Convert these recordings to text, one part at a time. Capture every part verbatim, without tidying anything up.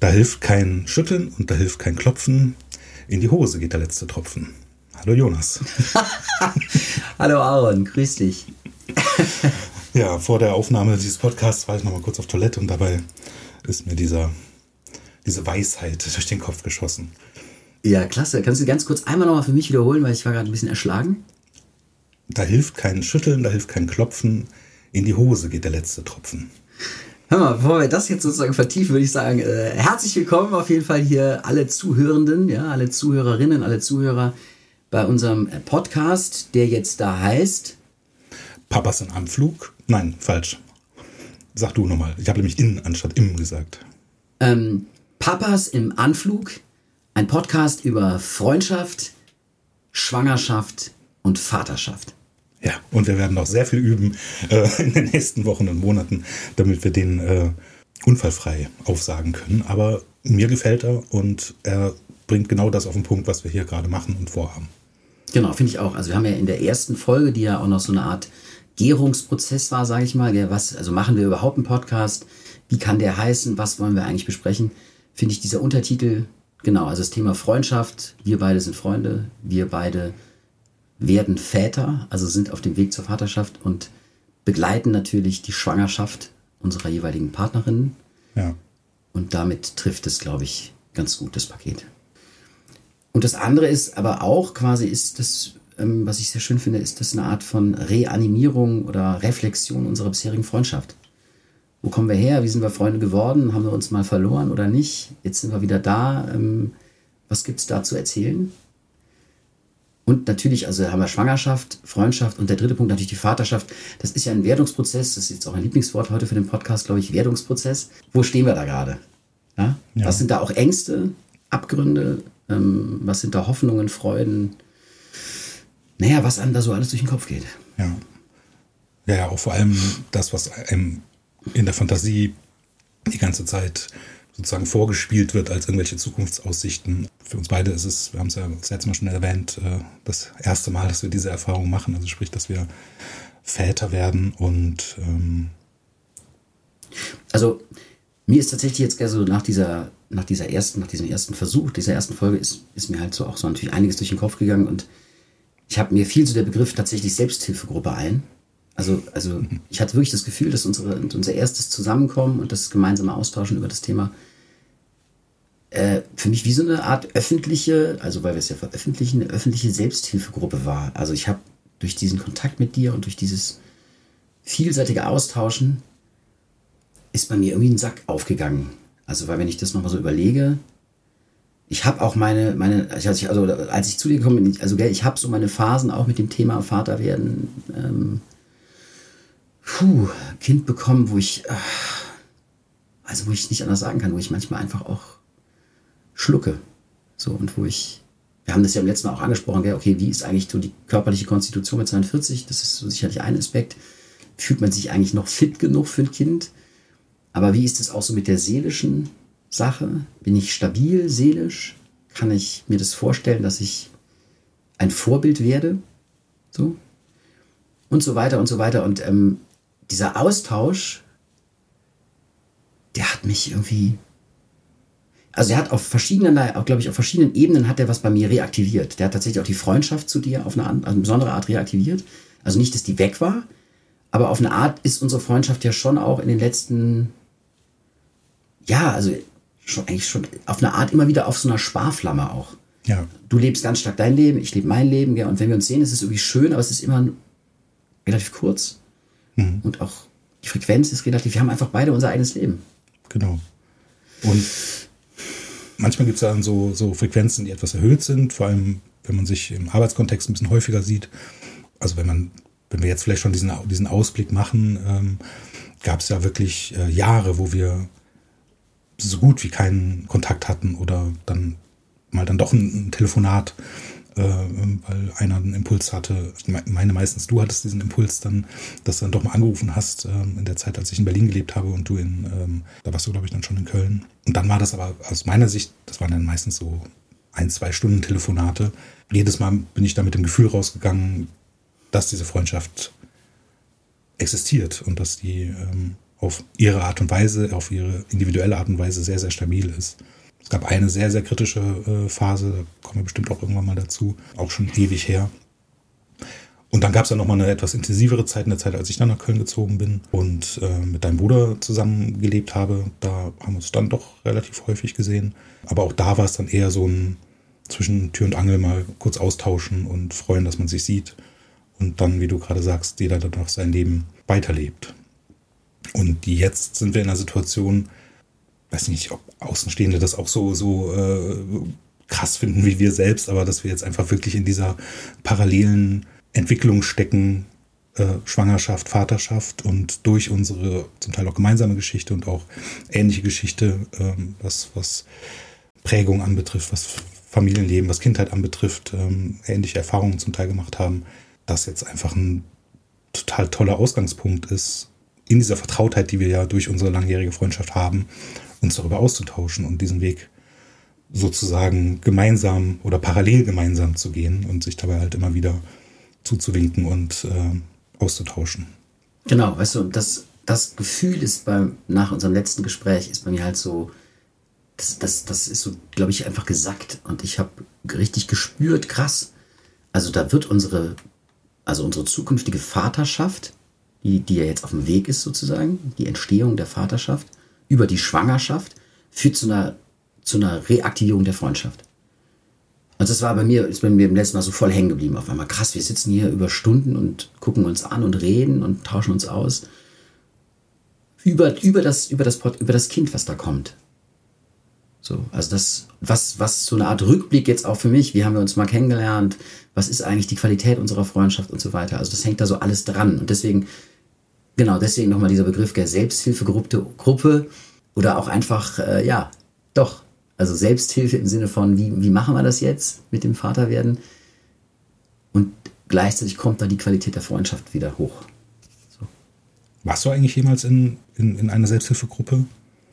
Da hilft kein Schütteln und da hilft kein Klopfen. In die Hose geht der letzte Tropfen. Hallo Jonas. Hallo Aaron, grüß dich. Ja, vor der Aufnahme dieses Podcasts war ich noch mal kurz auf Toilette und dabei ist mir dieser, diese Weisheit durch den Kopf geschossen. Ja, klasse. Kannst du ganz kurz einmal noch mal für mich wiederholen, weil ich war gerade ein bisschen erschlagen? Da hilft kein Schütteln, da hilft kein Klopfen. In die Hose geht der letzte Tropfen. Hör mal, bevor wir das jetzt sozusagen vertiefen, würde ich sagen, äh, herzlich willkommen auf jeden Fall hier alle Zuhörenden, ja, alle Zuhörerinnen, alle Zuhörer bei unserem Podcast, der jetzt da heißt... Papas in Anflug? Nein, falsch. Sag du nochmal. Ich habe nämlich in anstatt im gesagt. Ähm, Papas im Anflug, ein Podcast über Freundschaft, Schwangerschaft und Vaterschaft. Ja, und wir werden noch sehr viel üben äh, in den nächsten Wochen und Monaten, damit wir den äh, unfallfrei aufsagen können. Aber mir gefällt er und er bringt genau das auf den Punkt, was wir hier gerade machen und vorhaben. Genau, finde ich auch. Also wir haben ja in der ersten Folge, die ja auch noch so eine Art Gärungsprozess war, sage ich mal. Ja, was, also machen wir überhaupt einen Podcast? Wie kann der heißen? Was wollen wir eigentlich besprechen? Finde ich dieser Untertitel, genau, also das Thema Freundschaft. Wir beide sind Freunde. Wir beide werden Väter, also sind auf dem Weg zur Vaterschaft und begleiten natürlich die Schwangerschaft unserer jeweiligen Partnerinnen. Ja. Und damit trifft es, glaube ich, ganz gut, das Paket. Und das andere ist aber auch quasi, ist das, ähm, was ich sehr schön finde, ist das eine Art von Reanimierung oder Reflexion unserer bisherigen Freundschaft. Wo kommen wir her? Wie sind wir Freunde geworden? Haben wir uns mal verloren oder nicht? Jetzt sind wir wieder da. Ähm, was gibt es da zu erzählen? Und natürlich, also haben wir Schwangerschaft, Freundschaft und der dritte Punkt natürlich die Vaterschaft. Das ist ja ein Wertungsprozess, das ist jetzt auch ein Lieblingswort heute für den Podcast, glaube ich, Wertungsprozess. Wo stehen wir da gerade? Ja? Ja. Was sind da auch Ängste, Abgründe? Ähm, was sind da Hoffnungen, Freuden? Naja, was einem da so alles durch den Kopf geht. Ja, ja, ja, auch vor allem das, was einem in der Fantasie die ganze Zeit sozusagen vorgespielt wird als irgendwelche Zukunftsaussichten. Für uns beide ist es, wir haben es ja das letzte Mal schon erwähnt, das erste Mal, dass wir diese Erfahrung machen. Also sprich, dass wir Väter werden und ähm also mir ist tatsächlich jetzt so nach dieser, nach dieser ersten, nach diesem ersten Versuch, dieser ersten Folge ist, ist mir halt so auch so natürlich einiges durch den Kopf gegangen und ich habe mir fiel so der Begriff tatsächlich Selbsthilfegruppe ein. Also, also ich hatte wirklich das Gefühl, dass unsere, unser erstes Zusammenkommen und das gemeinsame Austauschen über das Thema äh, für mich wie so eine Art öffentliche, also weil wir es ja veröffentlichen, eine öffentliche Selbsthilfegruppe war. Also ich habe durch diesen Kontakt mit dir und durch dieses vielseitige Austauschen ist bei mir irgendwie ein Sack aufgegangen. Also weil wenn ich das nochmal so überlege, ich habe auch meine, meine also als ich zu dir gekommen bin, also ich habe so meine Phasen auch mit dem Thema Vater werden, ähm, Puh, Kind bekommen, wo ich, also wo ich nicht anders sagen kann, wo ich manchmal einfach auch schlucke. So, und wo ich, wir haben das ja im letzten Mal auch angesprochen, okay, wie ist eigentlich so die körperliche Konstitution mit zweiundvierzig? Das ist so sicherlich ein Aspekt. Fühlt man sich eigentlich noch fit genug für ein Kind? Aber wie ist es auch so mit der seelischen Sache? Bin ich stabil seelisch? Kann ich mir das vorstellen, dass ich ein Vorbild werde? So. Und so weiter und so weiter. Und ähm, dieser Austausch, der hat mich irgendwie, also der hat auf verschiedenen, auch glaube ich, auf verschiedenen Ebenen hat der was bei mir reaktiviert. Der hat tatsächlich auch die Freundschaft zu dir auf eine, also eine besondere Art reaktiviert. Also nicht, dass die weg war, aber auf eine Art ist unsere Freundschaft ja schon auch in den letzten, ja, also schon eigentlich schon auf eine Art immer wieder auf so einer Sparflamme auch. Ja. Du lebst ganz stark dein Leben, ich lebe mein Leben, ja, und wenn wir uns sehen, ist es irgendwie schön, aber es ist immer relativ kurz. Mhm. Und auch die Frequenz ist relativ, wir haben einfach beide unser eigenes Leben. Genau. Und manchmal gibt es dann so, so Frequenzen, die etwas erhöht sind, vor allem wenn man sich im Arbeitskontext ein bisschen häufiger sieht. Also wenn man, wenn wir jetzt vielleicht schon diesen, diesen Ausblick machen, ähm, gab es ja wirklich äh, Jahre, wo wir so gut wie keinen Kontakt hatten oder dann mal dann doch ein, ein Telefonat, äh, weil einer einen Impuls hatte. Ich meine meistens, du hattest diesen Impuls dann, dass du dann doch mal angerufen hast, ähm, in der Zeit, als ich in Berlin gelebt habe und du in, ähm, da warst du, glaube ich, dann schon in Köln. Und dann war das aber aus meiner Sicht, das waren dann meistens so ein, zwei Stunden Telefonate. Jedes Mal bin ich da mit dem Gefühl rausgegangen, dass diese Freundschaft existiert und dass die ähm, auf ihre Art und Weise, auf ihre individuelle Art und Weise sehr, sehr stabil ist. Es gab eine sehr, sehr kritische äh, Phase, da kommen wir bestimmt auch irgendwann mal dazu, auch schon ewig her. Und dann gab es dann nochmal eine etwas intensivere Zeit, in der Zeit, als ich dann nach Köln gezogen bin und äh, mit deinem Bruder zusammengelebt habe. Da haben wir uns dann doch relativ häufig gesehen. Aber auch da war es dann eher so ein zwischen Tür und Angel mal kurz austauschen und freuen, dass man sich sieht. Und dann, wie du gerade sagst, jeder dann noch sein Leben weiterlebt. Und jetzt sind wir in einer Situation, weiß nicht, ob Außenstehende das auch so, so äh, krass finden wie wir selbst, aber dass wir jetzt einfach wirklich in dieser parallelen Entwicklung stecken, äh, Schwangerschaft, Vaterschaft und durch unsere zum Teil auch gemeinsame Geschichte und auch ähnliche Geschichte, ähm, was, was Prägung anbetrifft, was Familienleben, was Kindheit anbetrifft, ähm, ähnliche Erfahrungen zum Teil gemacht haben, dass jetzt einfach ein total toller Ausgangspunkt ist, in dieser Vertrautheit, die wir ja durch unsere langjährige Freundschaft haben, uns darüber auszutauschen und diesen Weg sozusagen gemeinsam oder parallel gemeinsam zu gehen und sich dabei halt immer wieder zuzuwinken und äh, auszutauschen. Genau, weißt du, das, das Gefühl ist beim, nach unserem letzten Gespräch ist bei mir halt so, das, das, das ist so, glaube ich, einfach gesackt und ich habe richtig gespürt, krass, also da wird unsere, also unsere zukünftige Vaterschaft, die, die ja jetzt auf dem Weg ist sozusagen, die Entstehung der Vaterschaft über die Schwangerschaft führt zu einer, zu einer Reaktivierung der Freundschaft. Und das war bei mir, ist bei mir im letzten Mal so voll hängen geblieben. Auf einmal krass, wir sitzen hier über Stunden und gucken uns an und reden und tauschen uns aus über, über, das, über, das, über das Kind, was da kommt. So, also das, was, was so eine Art Rückblick jetzt auch für mich, wie haben wir uns mal kennengelernt, was ist eigentlich die Qualität unserer Freundschaft und so weiter. Also das hängt da so alles dran. Und deswegen, genau, deswegen nochmal dieser Begriff der Selbsthilfegruppe Gruppe oder auch einfach, äh, ja, doch, also Selbsthilfe im Sinne von, wie, wie machen wir das jetzt mit dem Vaterwerden? Und gleichzeitig kommt da die Qualität der Freundschaft wieder hoch. So. Warst du eigentlich jemals in, in, in einer Selbsthilfegruppe?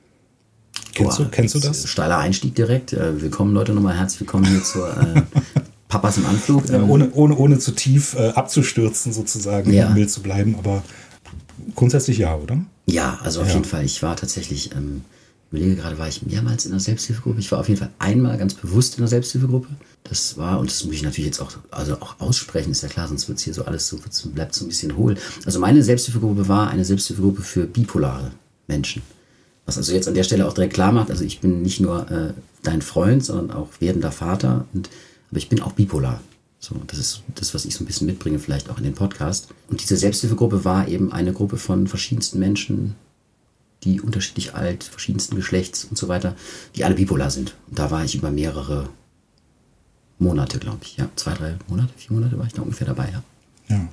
Kennst, Boah, du, kennst du das? Steiler Einstieg direkt. Äh, willkommen Leute, nochmal herzlich willkommen hier zur äh, Papas im Anflug. Äh, ohne, ohne, ohne zu tief äh, abzustürzen sozusagen, ja. um mild zu bleiben, aber grundsätzlich ja, oder? Ja, also auf ja. jeden Fall. Ich war tatsächlich, ähm, ich überlege gerade, war ich mehrmals in einer Selbsthilfegruppe? Ich war auf jeden Fall einmal ganz bewusst in einer Selbsthilfegruppe. Das war, und das muss ich natürlich jetzt auch, also auch aussprechen, ist ja klar, sonst wird es hier so alles so, bleibt so ein bisschen hohl. Also meine Selbsthilfegruppe war eine Selbsthilfegruppe für bipolare Menschen. Was also jetzt an der Stelle auch direkt klar macht, also ich bin nicht nur äh, dein Freund, sondern auch werdender Vater, und, aber ich bin auch bipolar. So, das ist das, was ich so ein bisschen mitbringe, vielleicht auch in den Podcast. Und diese Selbsthilfegruppe war eben eine Gruppe von verschiedensten Menschen, die unterschiedlich alt, verschiedensten Geschlechts und so weiter, die alle bipolar sind. Und da war ich über mehrere Monate, glaube ich. Ja, zwei, drei Monate, vier Monate war ich da ungefähr dabei, ja. Ja.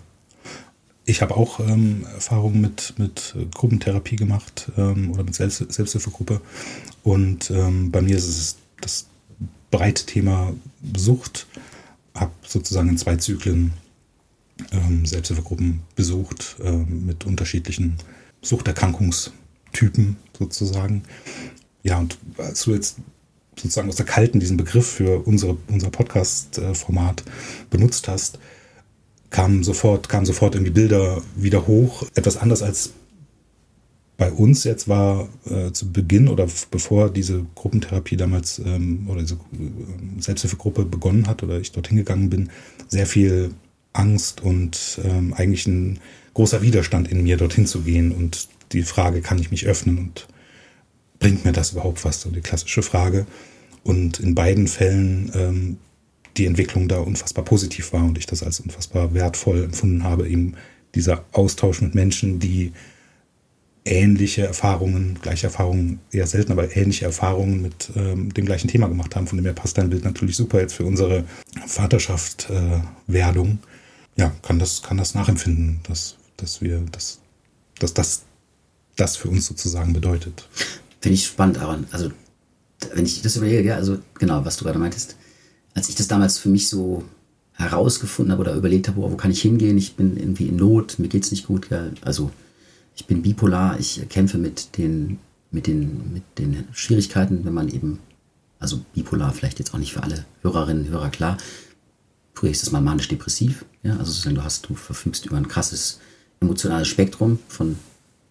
Ich habe auch ähm, Erfahrungen mit, mit Gruppentherapie gemacht ähm, oder mit Selbst, Selbsthilfegruppe. Und ähm, bei mir ist es das breite Thema Sucht. Habe sozusagen in zwei Zyklen ähm, Selbsthilfegruppen besucht ähm, mit unterschiedlichen Suchterkrankungstypen sozusagen. Ja, und als du jetzt sozusagen aus der Kalten diesen Begriff für unsere, unser Podcast-Format benutzt hast, kamen sofort, kamen sofort irgendwie Bilder wieder hoch. Etwas anders als bei uns jetzt war äh, zu Beginn oder f- bevor diese Gruppentherapie damals ähm, oder diese äh, Selbsthilfegruppe begonnen hat oder ich dorthin gegangen bin, sehr viel Angst und ähm, eigentlich ein großer Widerstand in mir, dorthin zu gehen und die Frage, kann ich mich öffnen und bringt mir das überhaupt was? So die klassische Frage. Und in beiden Fällen ähm, die Entwicklung da unfassbar positiv war und ich das als unfassbar wertvoll empfunden habe, eben dieser Austausch mit Menschen, die ähnliche Erfahrungen, gleiche Erfahrungen eher selten, aber ähnliche Erfahrungen mit ähm, dem gleichen Thema gemacht haben. Von dem her passt dein Bild natürlich super jetzt für unsere Vaterschaft äh, Werdung. Ja, kann das, kann das nachempfinden, dass, dass wir, dass, dass das, das für uns sozusagen bedeutet. Finde ich spannend, Aaron. Also, wenn ich das überlege, ja, also genau, was du gerade meintest, als ich das damals für mich so herausgefunden habe oder überlegt habe, wo kann ich hingehen, ich bin irgendwie in Not, mir geht's nicht gut, ja, also ich bin bipolar, ich kämpfe mit den, mit den, mit den Schwierigkeiten, wenn man eben, also bipolar vielleicht jetzt auch nicht für alle Hörerinnen und Hörer klar, früher ist das mal manisch-depressiv, ja, also sozusagen du hast, du verfügst über ein krasses emotionales Spektrum von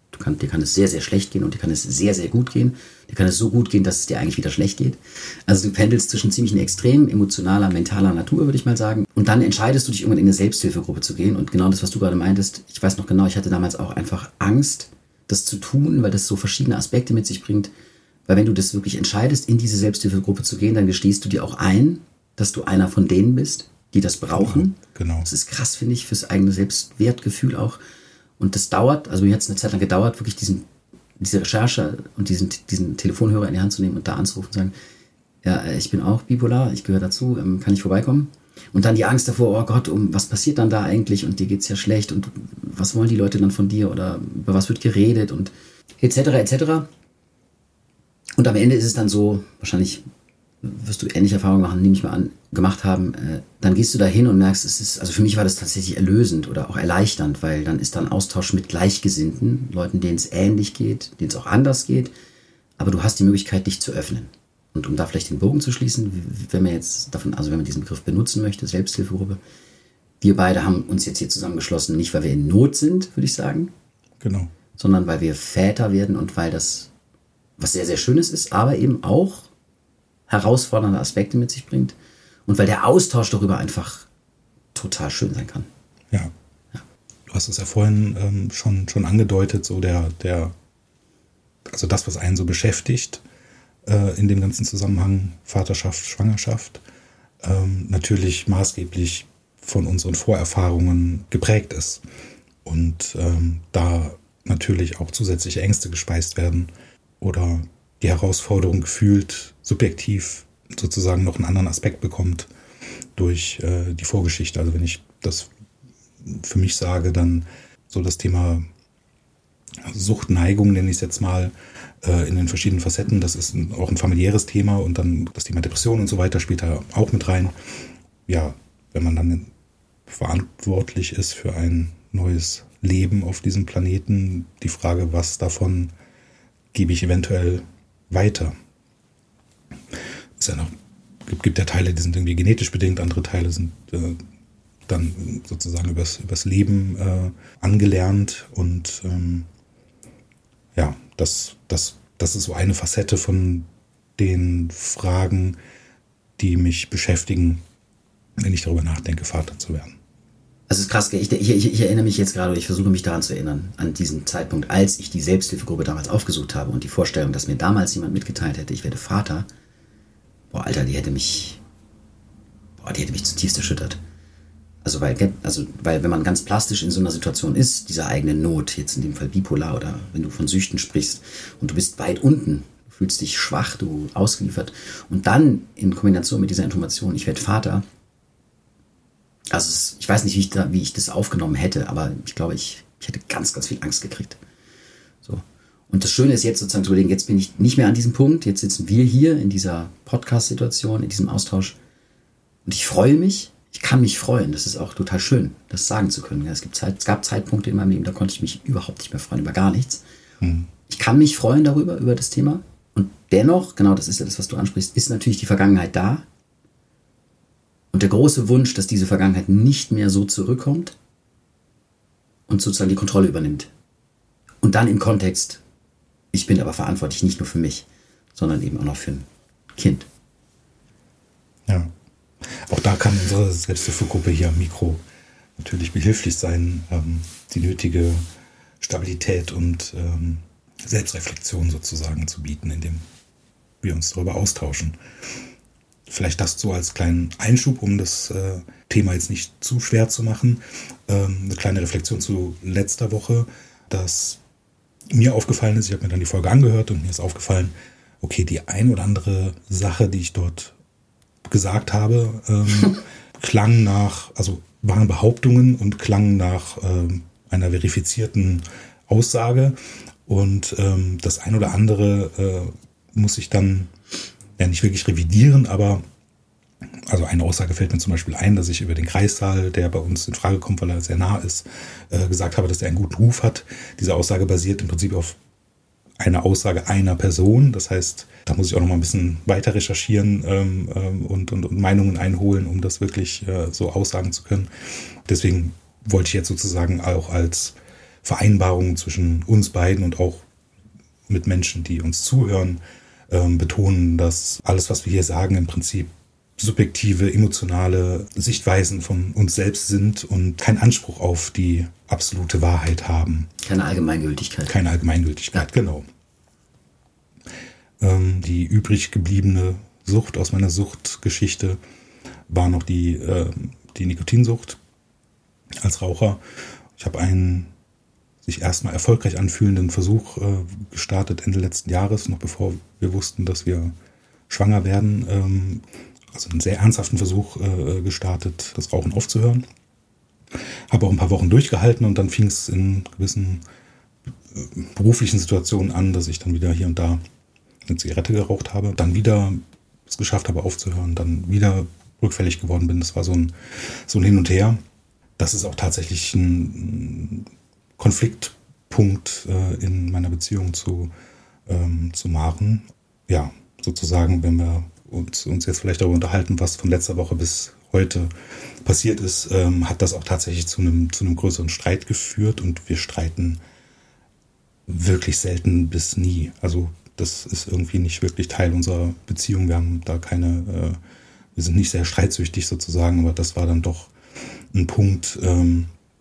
Du kann, dir kann es sehr, sehr schlecht gehen und dir kann es sehr, sehr gut gehen. Dir kann es so gut gehen, dass es dir eigentlich wieder schlecht geht. Also du pendelst zwischen ziemlichen Extremen, emotionaler, mentaler Natur, würde ich mal sagen. Und dann entscheidest du dich irgendwann in eine Selbsthilfegruppe zu gehen. Und genau das, was du gerade meintest, ich weiß noch genau, ich hatte damals auch einfach Angst, das zu tun, weil das so verschiedene Aspekte mit sich bringt. Weil wenn du das wirklich entscheidest, in diese Selbsthilfegruppe zu gehen, dann gestehst du dir auch ein, dass du einer von denen bist, die das brauchen. Genau, genau. Das ist krass, finde ich, fürs eigene Selbstwertgefühl auch. Und das dauert, also mir hat es eine Zeit lang gedauert, wirklich diesen, diese Recherche und diesen, diesen Telefonhörer in die Hand zu nehmen und da anzurufen und sagen, ja, ich bin auch bipolar, ich gehöre dazu, kann ich vorbeikommen? Und dann die Angst davor, oh Gott, um was passiert dann da eigentlich und dir geht's ja schlecht und was wollen die Leute dann von dir oder über was wird geredet und et cetera et cetera. Und am Ende ist es dann so, wahrscheinlich wirst du ähnliche Erfahrungen machen, nehme ich mal an, gemacht haben, äh, dann gehst du da hin und merkst, es ist, also für mich war das tatsächlich erlösend oder auch erleichternd, weil dann ist da ein Austausch mit Gleichgesinnten, Leuten, denen es ähnlich geht, denen es auch anders geht, aber du hast die Möglichkeit, dich zu öffnen. Und um da vielleicht den Bogen zu schließen, wenn man jetzt davon, also wenn man diesen Begriff benutzen möchte, Selbsthilfegruppe, wir beide haben uns jetzt hier zusammengeschlossen, nicht weil wir in Not sind, würde ich sagen, Genau. sondern weil wir Väter werden und weil das was sehr, sehr Schönes ist, aber eben auch herausfordernde Aspekte mit sich bringt und weil der Austausch darüber einfach total schön sein kann. Ja. Ja. Du hast es ja vorhin ähm, schon, schon angedeutet, so der, der, also das, was einen so beschäftigt äh, in dem ganzen Zusammenhang Vaterschaft, Schwangerschaft, ähm, natürlich maßgeblich von unseren Vorerfahrungen geprägt ist. Und ähm, da natürlich auch zusätzliche Ängste gespeist werden oder die Herausforderung gefühlt subjektiv sozusagen noch einen anderen Aspekt bekommt durch äh, die Vorgeschichte. Also wenn ich das für mich sage, dann so das Thema Suchtneigung, nenne ich es jetzt mal, äh, in den verschiedenen Facetten, das ist ein, auch ein familiäres Thema und dann das Thema Depression und so weiter spielt da auch mit rein. Ja, wenn man dann verantwortlich ist für ein neues Leben auf diesem Planeten, die Frage, was davon gebe ich eventuell weiter. Es ja noch, gibt, gibt ja Teile, die sind irgendwie genetisch bedingt, andere Teile sind äh, dann sozusagen übers, übers Leben äh, angelernt und ähm, ja, das, das, das ist so eine Facette von den Fragen, die mich beschäftigen, wenn ich darüber nachdenke, Vater zu werden. Also es ist krass, ich, ich, ich erinnere mich jetzt gerade, ich versuche mich daran zu erinnern, an diesen Zeitpunkt, als ich die Selbsthilfegruppe damals aufgesucht habe und die Vorstellung, dass mir damals jemand mitgeteilt hätte, ich werde Vater, boah, Alter, die hätte mich, boah, die hätte mich zutiefst erschüttert. Also weil, also weil, wenn man ganz plastisch in so einer Situation ist, dieser eigenen Not, jetzt in dem Fall bipolar oder wenn du von Süchten sprichst und du bist weit unten, du fühlst dich schwach, du ausgeliefert und dann in Kombination mit dieser Information, ich werde Vater, also es, ich weiß nicht, wie ich, da, wie ich das aufgenommen hätte, aber ich glaube, ich, ich hätte ganz, ganz viel Angst gekriegt. So. Und das Schöne ist jetzt sozusagen zu überlegen, jetzt bin ich nicht mehr an diesem Punkt, jetzt sitzen wir hier in dieser Podcast-Situation, in diesem Austausch und ich freue mich, ich kann mich freuen, das ist auch total schön, das sagen zu können. Ja, es, gibt Zeit, es gab Zeitpunkte in meinem Leben, da konnte ich mich überhaupt nicht mehr freuen, über gar nichts. Mhm. Ich kann mich freuen darüber, über das Thema und dennoch, genau das ist ja das, was du ansprichst, ist natürlich die Vergangenheit da. Und der große Wunsch, dass diese Vergangenheit nicht mehr so zurückkommt und sozusagen die Kontrolle übernimmt. Und dann im Kontext, ich bin aber verantwortlich nicht nur für mich, sondern eben auch noch für ein Kind. Ja, auch da kann unsere Selbsthilfegruppe hier am Mikro natürlich behilflich sein, ähm, die nötige Stabilität und ähm, Selbstreflexion sozusagen zu bieten, indem wir uns darüber austauschen. Vielleicht das so als kleinen Einschub, um das äh, Thema jetzt nicht zu schwer zu machen. Ähm, eine kleine Reflexion zu letzter Woche, dass mir aufgefallen ist, ich habe mir dann die Folge angehört und mir ist aufgefallen, okay, die ein oder andere Sache, die ich dort gesagt habe, ähm, klang nach, also waren Behauptungen und klangen nach ähm, einer verifizierten Aussage. Und ähm, das ein oder andere äh, muss ich dann ja nicht wirklich revidieren, aber also eine Aussage fällt mir zum Beispiel ein, dass ich über den Kreissaal, der bei uns in Frage kommt, weil er sehr nah ist, äh, gesagt habe, dass er einen guten Ruf hat. Diese Aussage basiert im Prinzip auf einer Aussage einer Person. Das heißt, da muss ich auch noch mal ein bisschen weiter recherchieren ähm, ähm, und, und, und Meinungen einholen, um das wirklich äh, so aussagen zu können. Deswegen wollte ich jetzt sozusagen auch als Vereinbarungen zwischen uns beiden und auch mit Menschen, die uns zuhören, ähm, betonen, dass alles, was wir hier sagen, im Prinzip subjektive, emotionale Sichtweisen von uns selbst sind und keinen Anspruch auf die absolute Wahrheit haben. Keine Allgemeingültigkeit. Keine Allgemeingültigkeit, ja. Genau. Ähm, die übrig gebliebene Sucht aus meiner Suchtgeschichte war noch die, äh, die Nikotinsucht als Raucher. Ich habe einen sich erstmal erfolgreich anfühlenden Versuch äh, gestartet Ende letzten Jahres, noch bevor wir wussten, dass wir schwanger werden. Ähm, also einen sehr ernsthaften Versuch äh, gestartet, das Rauchen aufzuhören. Habe auch ein paar Wochen durchgehalten und dann fing es in gewissen äh, beruflichen Situationen an, dass ich dann wieder hier und da eine Zigarette geraucht habe, dann wieder es geschafft habe aufzuhören, dann wieder rückfällig geworden bin. Das war so ein, so ein Hin und Her. Das ist auch tatsächlich ein Konfliktpunkt äh, in meiner Beziehung zu, ähm, zu Maren. Ja, sozusagen, wenn wir uns, uns jetzt vielleicht darüber unterhalten, was von letzter Woche bis heute passiert ist, ähm, hat das auch tatsächlich zu einem, zu einem größeren Streit geführt und wir streiten wirklich selten bis nie. Also das ist irgendwie nicht wirklich Teil unserer Beziehung. Wir haben da keine, äh, wir sind nicht sehr streitsüchtig sozusagen, aber das war dann doch ein Punkt, ähm,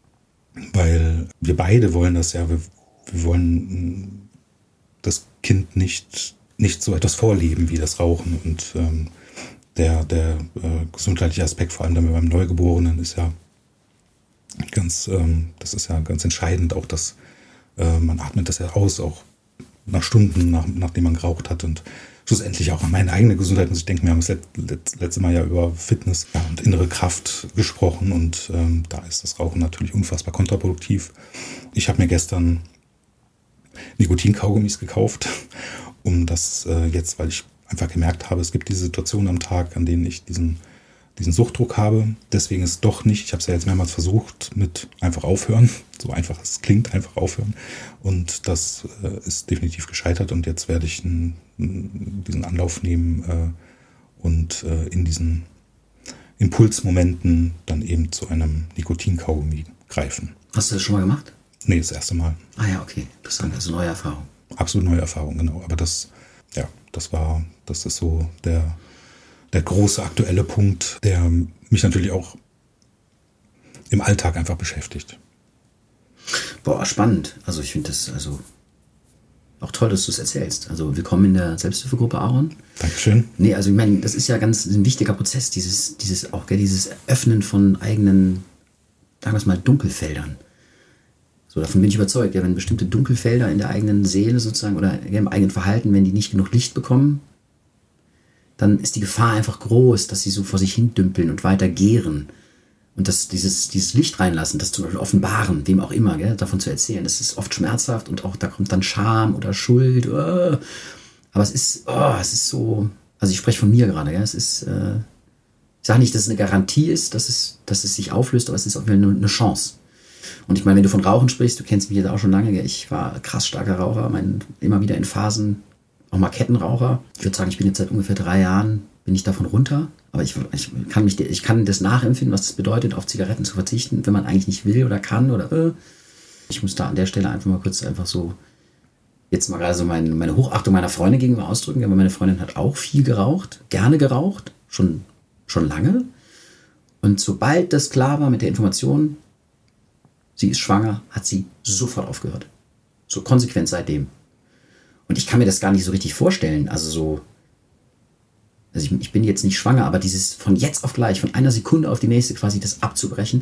weil wir beide wollen das ja, wir, wir wollen das Kind nicht, nicht so etwas vorleben wie das Rauchen und ähm, der, der äh, gesundheitliche Aspekt, vor allem dann beim Neugeborenen, ist ja ganz, ähm, das ist ja ganz entscheidend, auch dass äh, man atmet das ja aus, auch nach Stunden, nach, nachdem man geraucht hat und schlussendlich auch an meine eigene Gesundheit. Und ich denke, wir haben das let, let, letzte Mal ja über Fitness ja, und innere Kraft gesprochen und ähm, da ist das Rauchen natürlich unfassbar kontraproduktiv. Ich habe mir gestern Nikotinkaugummis gekauft, um das äh, jetzt, weil ich einfach gemerkt habe, es gibt diese Situationen am Tag, an denen ich diesen, diesen Suchtdruck habe. Deswegen ist es doch nicht, ich habe es ja jetzt mehrmals versucht, mit einfach aufhören. So einfach es klingt, einfach aufhören. Und das äh, ist definitiv gescheitert. Und jetzt werde ich n, n, diesen Anlauf nehmen äh, und äh, in diesen Impulsmomenten dann eben zu einem Nikotinkaugummi greifen. Hast du das schon mal gemacht? Nee, das erste Mal. Ah ja, okay. Interessant. Also neue Erfahrung. Absolut neue Erfahrung, genau. Aber das, ja, das war, das ist so der, der große aktuelle Punkt, der mich natürlich auch im Alltag einfach beschäftigt. Boah, spannend. Also ich finde das also auch toll, dass du es erzählst. Also willkommen in der Selbsthilfegruppe, Aaron. Dankeschön. Nee, also ich meine, das ist ja ganz ein wichtiger Prozess, dieses, dieses auch, gell, dieses Öffnen von eigenen, sagen wir es mal, Dunkelfeldern. So, davon bin ich überzeugt, ja, wenn bestimmte Dunkelfelder in der eigenen Seele sozusagen oder im eigenen Verhalten, wenn die nicht genug Licht bekommen, dann ist die Gefahr einfach groß, dass sie so vor sich hin dümpeln und weiter gären. Und das, dieses, dieses Licht reinlassen, das zum Beispiel offenbaren, wem auch immer, gell, davon zu erzählen, das ist oft schmerzhaft und auch da kommt dann Scham oder Schuld. Oh. Aber es ist, oh, es ist so, also ich spreche von mir gerade, gell, es ist, äh, ich sage nicht, dass es eine Garantie ist, dass es, dass es sich auflöst, aber es ist auch eine, eine Chance. Und ich meine, wenn du von Rauchen sprichst, du kennst mich jetzt auch schon lange, gell, ich war krass starker Raucher, mein, immer wieder in Phasen, auch mal Kettenraucher. Ich würde sagen, ich bin jetzt seit ungefähr drei Jahren, bin ich davon runter. Aber ich, ich, kann mich, ich kann das nachempfinden, was das bedeutet, auf Zigaretten zu verzichten, wenn man eigentlich nicht will oder kann. Oder äh. Ich muss da an der Stelle einfach mal kurz einfach so, jetzt mal gerade so meine, meine Hochachtung meiner Freundin gegenüber ausdrücken. Aber meine Freundin hat auch viel geraucht, gerne geraucht, schon, schon lange. Und sobald das klar war mit der Information, sie ist schwanger, hat sie sofort aufgehört. So konsequent seitdem. Und ich kann mir das gar nicht so richtig vorstellen. Also so, also ich, ich bin jetzt nicht schwanger, aber dieses von jetzt auf gleich, von einer Sekunde auf die nächste quasi das abzubrechen.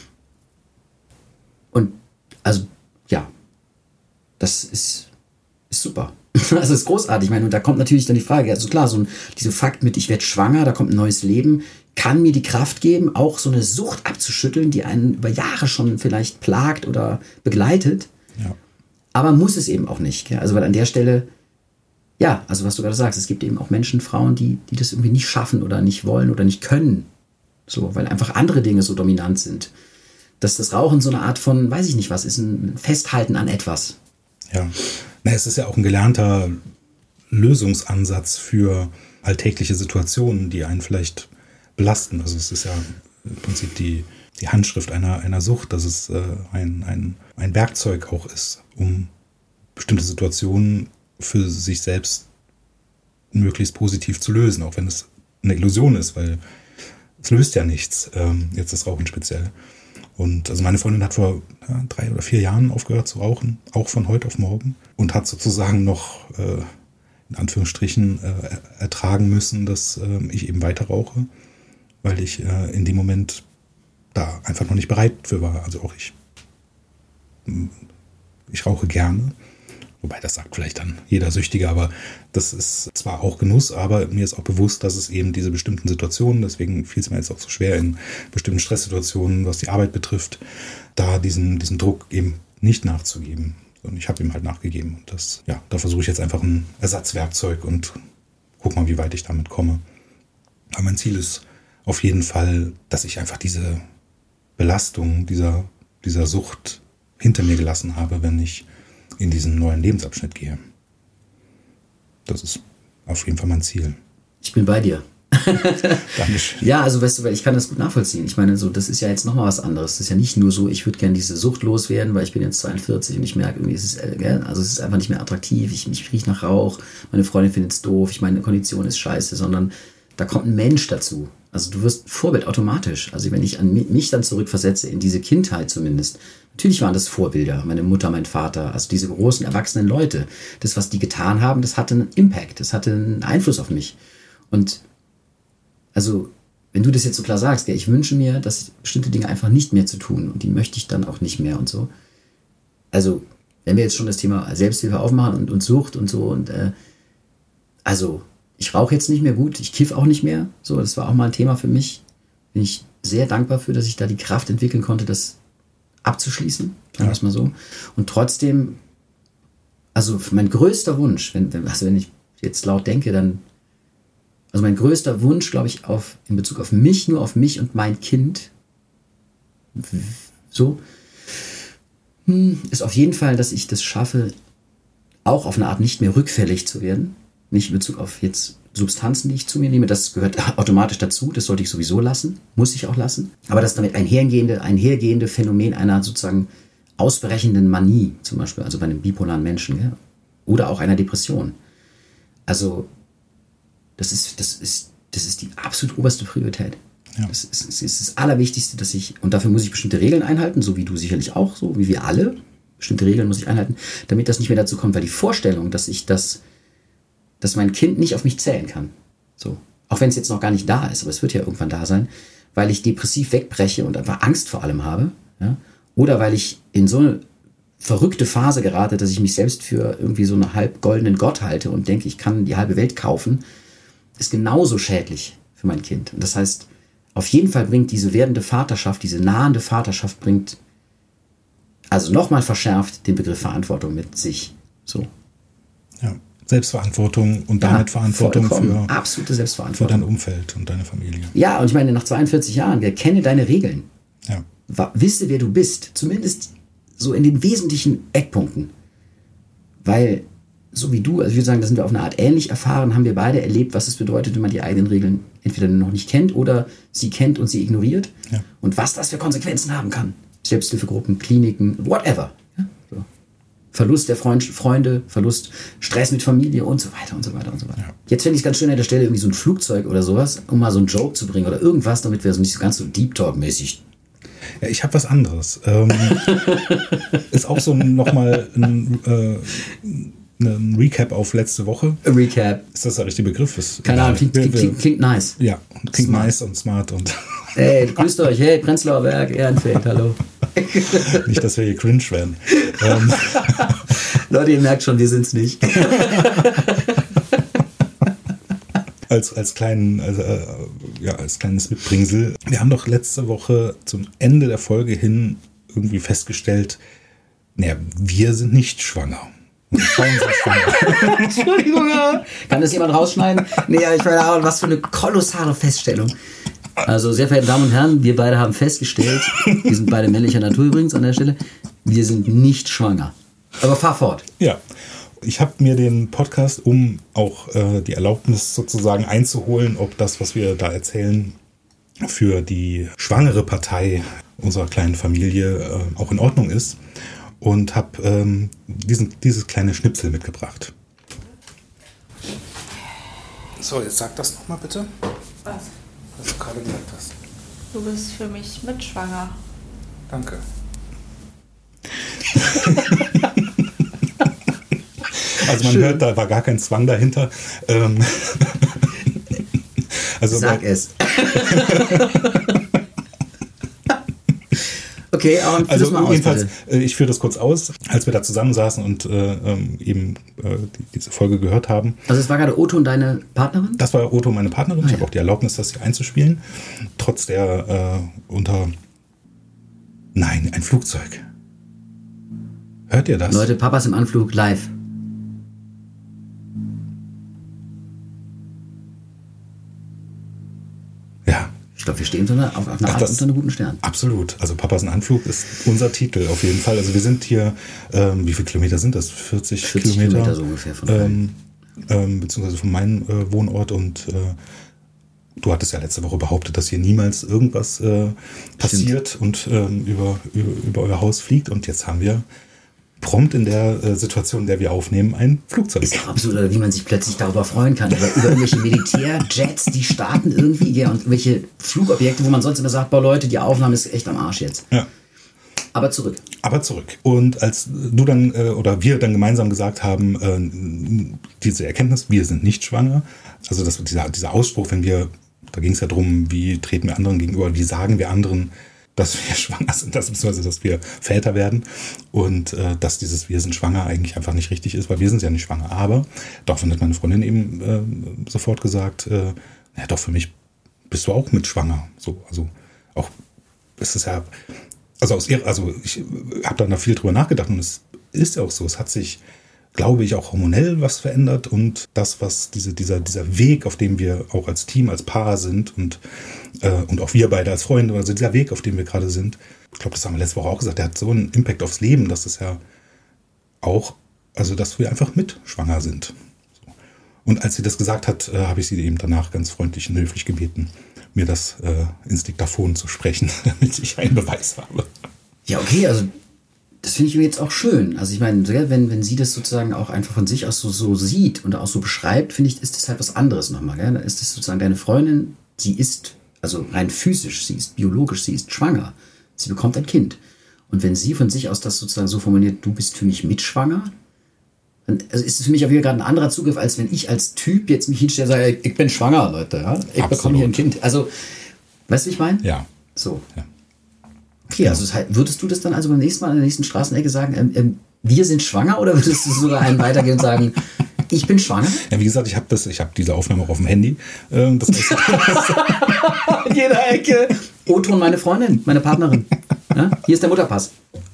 Und also, ja, das ist, ist super. Also das ist großartig. Ich meine, und da kommt natürlich dann die Frage, also klar, so ein, diese Fakt mit, ich werde schwanger, da kommt ein neues Leben, kann mir die Kraft geben, auch so eine Sucht abzuschütteln, die einen über Jahre schon vielleicht plagt oder begleitet. Ja. Aber muss es eben auch nicht. Gell? Also weil an der Stelle, ja, also was du gerade sagst, es gibt eben auch Menschen, Frauen, die, die das irgendwie nicht schaffen oder nicht wollen oder nicht können. So, weil einfach andere Dinge so dominant sind. Dass das Rauchen so eine Art von, weiß ich nicht was, ist ein Festhalten an etwas. Ja, na, es ist ja auch ein gelernter Lösungsansatz für alltägliche Situationen, die einen vielleicht belasten. Also es ist ja im Prinzip die, die Handschrift einer, einer Sucht, dass es äh, ein, ein, ein Werkzeug auch ist, um bestimmte Situationen für sich selbst möglichst positiv zu lösen, auch wenn es eine Illusion ist, weil es löst ja nichts, ähm, jetzt das Rauchen speziell. Und also meine Freundin hat vor ja, drei oder vier Jahren aufgehört zu rauchen, auch von heute auf morgen, und hat sozusagen noch äh, in Anführungsstrichen äh, ertragen müssen, dass äh, ich eben weiter rauche, weil ich äh, in dem Moment da einfach noch nicht bereit für war. Also auch ich, ich rauche gerne. Wobei, das sagt vielleicht dann jeder Süchtige, aber das ist zwar auch Genuss, aber mir ist auch bewusst, dass es eben diese bestimmten Situationen, deswegen fiel es mir jetzt auch so schwer in bestimmten Stresssituationen, was die Arbeit betrifft, da diesen, diesen Druck eben nicht nachzugeben. Und ich habe ihm halt nachgegeben. Und das, ja, da versuche ich jetzt einfach ein Ersatzwerkzeug und guck mal, wie weit ich damit komme. Aber mein Ziel ist auf jeden Fall, dass ich einfach diese Belastung dieser, dieser Sucht hinter mir gelassen habe, wenn ich in diesen neuen Lebensabschnitt gehe. Das ist auf jeden Fall mein Ziel. Ich bin bei dir. Dankeschön. Ja, also weißt du, ich kann das gut nachvollziehen. Ich meine, so, das ist ja jetzt nochmal was anderes. Das ist ja nicht nur so, ich würde gerne diese Sucht loswerden, weil ich bin jetzt zweiundvierzig und ich merke irgendwie, es ist, äh, also es ist einfach nicht mehr attraktiv. Ich, ich rieche nach Rauch, meine Freundin findet es doof, ich meine, Kondition ist scheiße, sondern da kommt ein Mensch dazu. Also du wirst Vorbild automatisch. Also wenn ich an mich dann zurückversetze, in diese Kindheit zumindest, natürlich waren das Vorbilder, meine Mutter, mein Vater, also diese großen erwachsenen Leute. Das, was die getan haben, das hatte einen Impact, das hatte einen Einfluss auf mich. Und also, wenn du das jetzt so klar sagst, gell, ich wünsche mir, dass bestimmte Dinge einfach nicht mehr zu tun und die möchte ich dann auch nicht mehr und so. Also, wenn wir jetzt schon das Thema Selbsthilfe aufmachen und, und Sucht und so und äh, also, ich rauche jetzt nicht mehr gut, ich kiff auch nicht mehr, so, das war auch mal ein Thema für mich. Bin ich sehr dankbar für, dass ich da die Kraft entwickeln konnte, das abzuschließen, sagen wir es mal so. Und trotzdem, also mein größter Wunsch, wenn, wenn, also wenn ich jetzt laut denke, dann Also mein größter Wunsch, glaube ich, auf, in Bezug auf mich, nur auf mich und mein Kind, so, ist auf jeden Fall, dass ich das schaffe, auch auf eine Art nicht mehr rückfällig zu werden. Nicht in Bezug auf jetzt Substanzen, die ich zu mir nehme, das gehört automatisch dazu, das sollte ich sowieso lassen, muss ich auch lassen. Aber das damit einhergehende, einhergehende Phänomen einer sozusagen ausbrechenden Manie, zum Beispiel, also bei einem bipolaren Menschen, ja, oder auch einer Depression. Also Das ist, das ist, das ist die absolut oberste Priorität. Ja. Das ist, das ist das Allerwichtigste, dass ich, und dafür muss ich bestimmte Regeln einhalten, so wie du sicherlich auch, so wie wir alle. Bestimmte Regeln muss ich einhalten, damit das nicht mehr dazu kommt, weil die Vorstellung, dass ich das, dass mein Kind nicht auf mich zählen kann. So. Auch wenn es jetzt noch gar nicht da ist, aber es wird ja irgendwann da sein, weil ich depressiv wegbreche und einfach Angst vor allem habe. Ja? Oder weil ich in so eine verrückte Phase gerate, dass ich mich selbst für irgendwie so einen halb goldenen Gott halte und denke, ich kann die halbe Welt kaufen, ist genauso schädlich für mein Kind. Und das heißt, auf jeden Fall bringt diese werdende Vaterschaft, diese nahende Vaterschaft bringt, also nochmal verschärft, den Begriff Verantwortung mit sich. So. Ja, Selbstverantwortung und damit ja, Verantwortung für, absolute Selbstverantwortung. für dein Umfeld und deine Familie. Ja, und ich meine, nach zweiundvierzig Jahren, kenne deine Regeln. Ja. Wisse, wer du bist. Zumindest so in den wesentlichen Eckpunkten. Weil so wie du, also ich würde sagen, da sind wir auf eine Art ähnlich erfahren, haben wir beide erlebt, was es bedeutet, wenn man die eigenen Regeln entweder noch nicht kennt oder sie kennt und sie ignoriert. Ja. Und was das für Konsequenzen haben kann. Selbsthilfegruppen, Kliniken, whatever. Ja? So. Verlust der Freund, Freunde, Verlust, Stress mit Familie und so weiter und so weiter und so weiter. Ja. Jetzt fände ich es ganz schön an der Stelle irgendwie so ein Flugzeug oder sowas, um mal so einen Joke zu bringen oder irgendwas, damit wir so nicht so ganz so Deep Talk-mäßig. Ja, ich habe was anderes. Ähm, ist auch so nochmal ein äh, ein Recap auf letzte Woche. A Recap. Ist das der richtige Begriff? Ist Keine Ahnung, klingt, klingt, klingt, klingt nice. Ja, klingt smart. nice und smart. Und hey, grüßt euch, hey, Prenzlauer Berg, Ehrenfeld, hallo. Nicht, dass wir hier cringe werden. ähm. Leute, ihr merkt schon, wir sind's nicht. als, als, kleinen, also, äh, ja, als kleines Mitbringsel. Wir haben doch letzte Woche zum Ende der Folge hin irgendwie festgestellt, naja, wir sind nicht schwanger. Entschuldigung, kann das jemand rausschneiden? Nee, ich meine, was für eine kolossale Feststellung. Also, sehr verehrte Damen und Herren, wir beide haben festgestellt, wir sind beide männlicher Natur übrigens an der Stelle, wir sind nicht schwanger. Aber fahr fort. Ja, ich habe mir den Podcast, um auch äh, die Erlaubnis sozusagen einzuholen, ob das, was wir da erzählen, für die schwangere Partei unserer kleinen Familie äh, auch in Ordnung ist. Und habe ähm, diesen, dieses kleine Schnipsel mitgebracht. So, jetzt sag das nochmal bitte. Was? Was du gerade gesagt hast. Du bist für mich mitschwanger. Danke. Also man Schön. hört, da war gar kein Zwang dahinter. Ähm also Sag es. Okay, und also mal jedenfalls, aus, ich führe das kurz aus, als wir da zusammensaßen und äh, eben äh, die, diese Folge gehört haben. Also es war gerade Otto und deine Partnerin? Das war Otto, meine Partnerin. Ah, ich habe ja. auch die Erlaubnis, das hier einzuspielen. Trotz der äh, unter... Nein, ein Flugzeug. Hört ihr das? Leute, Papas im Anflug live. Ja. Ich glaube, wir stehen so eine, auf, auf einer Art unter einem guten Stern. Absolut. Also Papas in Anflug ist unser Titel auf jeden Fall. Also wir sind hier, ähm, wie viele Kilometer sind das? vierzig, vierzig Kilometer, Kilometer so ungefähr von ähm, ähm, beziehungsweise von meinem äh, Wohnort. Und äh, du hattest ja letzte Woche behauptet, dass hier niemals irgendwas äh, passiert Stimmt. und ähm, über, über, über euer Haus fliegt. Und jetzt haben wir prompt in der äh, Situation, in der wir aufnehmen, ein Flugzeug. Ist ja absurd, wie man sich plötzlich darüber freuen kann. Über, über irgendwelche Militärjets, die starten irgendwie, ja, und irgendwelche Flugobjekte, wo man sonst immer sagt, boah Leute, die Aufnahme ist echt am Arsch jetzt. Ja. Aber zurück. Aber zurück. Und als du dann, äh, oder wir dann gemeinsam gesagt haben, äh, diese Erkenntnis, wir sind nicht schwanger, also das, dieser, dieser Ausspruch, wenn wir, da ging es ja drum, wie treten wir anderen gegenüber, wie sagen wir anderen, dass wir schwanger sind, dass, beziehungsweise dass wir Väter werden und äh, dass dieses wir sind schwanger eigentlich einfach nicht richtig ist, weil wir sind ja nicht schwanger. Aber daraufhin hat meine Freundin eben äh, sofort gesagt, äh, ja doch, für mich bist du auch mit schwanger. So, also auch ist es ja, also aus ihrer, also ich habe dann da viel drüber nachgedacht und es ist ja auch so, es hat sich, glaube ich, auch hormonell was verändert und das, was diese, dieser, dieser Weg, auf dem wir auch als Team, als Paar sind und, äh, und auch wir beide als Freunde, also dieser Weg, auf dem wir gerade sind, ich glaube, das haben wir letzte Woche auch gesagt, der hat so einen Impact aufs Leben, dass es ja auch, also dass wir einfach mit schwanger sind. So. Und als sie das gesagt hat, äh, habe ich sie eben danach ganz freundlich und höflich gebeten, mir das äh, ins Diktaphon zu sprechen, damit ich einen Beweis habe. Ja, okay, also das finde ich jetzt auch schön. Also ich meine, wenn, wenn sie das sozusagen auch einfach von sich aus so, so sieht und auch so beschreibt, finde ich, ist das halt was anderes nochmal. Gell? Dann ist das sozusagen deine Freundin, sie ist, also rein physisch, sie ist biologisch, sie ist schwanger. Sie bekommt ein Kind. Und wenn sie von sich aus das sozusagen so formuliert, du bist für mich mitschwanger, dann also ist es für mich auch wieder gerade ein anderer Zugriff, als wenn ich als Typ jetzt mich hinstelle und sage, ich bin schwanger, Leute. Ja? Ich Absolut. bekomme hier ein Kind. Also, weißt du, wie ich meine? Ja. So. Ja. Okay, also das heißt, würdest du das dann also beim nächsten Mal an der nächsten Straßenecke sagen, ähm, ähm, wir sind schwanger, oder würdest du sogar einen weitergehen und sagen, ich bin schwanger? Ja, wie gesagt, ich habe das, ich habe diese Aufnahme auch auf dem Handy. Ähm, das heißt, in jeder Ecke. O-Ton, meine Freundin, meine Partnerin. Ja? Hier ist der Mutterpass.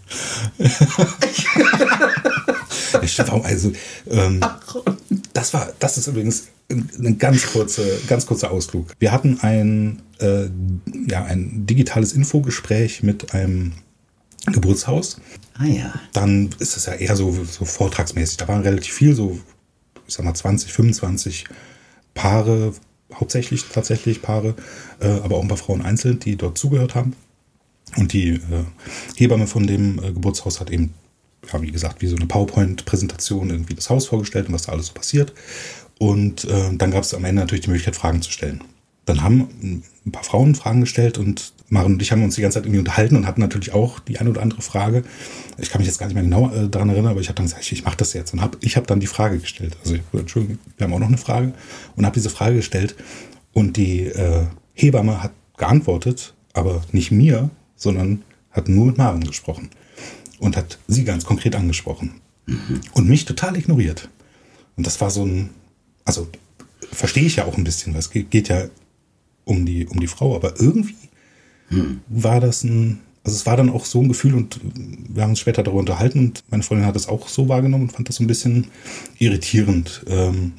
Also, ähm, das war, das ist übrigens ein ganz kurzer, ganz kurzer Ausflug. Wir hatten ein, äh, ja, ein digitales Infogespräch mit einem Geburtshaus. Ah ja. Dann ist es ja eher so, so vortragsmäßig. Da waren relativ viel, so, ich sag mal, zwanzig, fünfundzwanzig Paare, hauptsächlich tatsächlich Paare, äh, aber auch ein paar Frauen einzeln, die dort zugehört haben. Und die äh, Hebamme von dem äh, Geburtshaus hat eben, ja, wie gesagt, wie so eine PowerPoint-Präsentation irgendwie das Haus vorgestellt und was da alles so passiert. Und äh, dann gab es am Ende natürlich die Möglichkeit, Fragen zu stellen. Dann haben ein paar Frauen Fragen gestellt und Maren und ich haben uns die ganze Zeit irgendwie unterhalten und hatten natürlich auch die eine oder andere Frage. Ich kann mich jetzt gar nicht mehr genau äh, daran erinnern, aber ich habe dann gesagt, ich, ich mache das jetzt. Und hab, ich habe dann die Frage gestellt. Also, Entschuldigung, wir haben auch noch eine Frage. Und habe diese Frage gestellt. Und die äh, Hebamme hat geantwortet, aber nicht mir, sondern hat nur mit Maren gesprochen. Und hat sie ganz konkret angesprochen. Mhm. Und mich total ignoriert. Und das war so ein, also verstehe ich ja auch ein bisschen, weil es geht, geht ja um die, um die Frau, aber irgendwie hm. war das ein, also es war dann auch so ein Gefühl und wir haben uns später darüber unterhalten und meine Freundin hat das auch so wahrgenommen und fand das so ein bisschen irritierend. Ähm,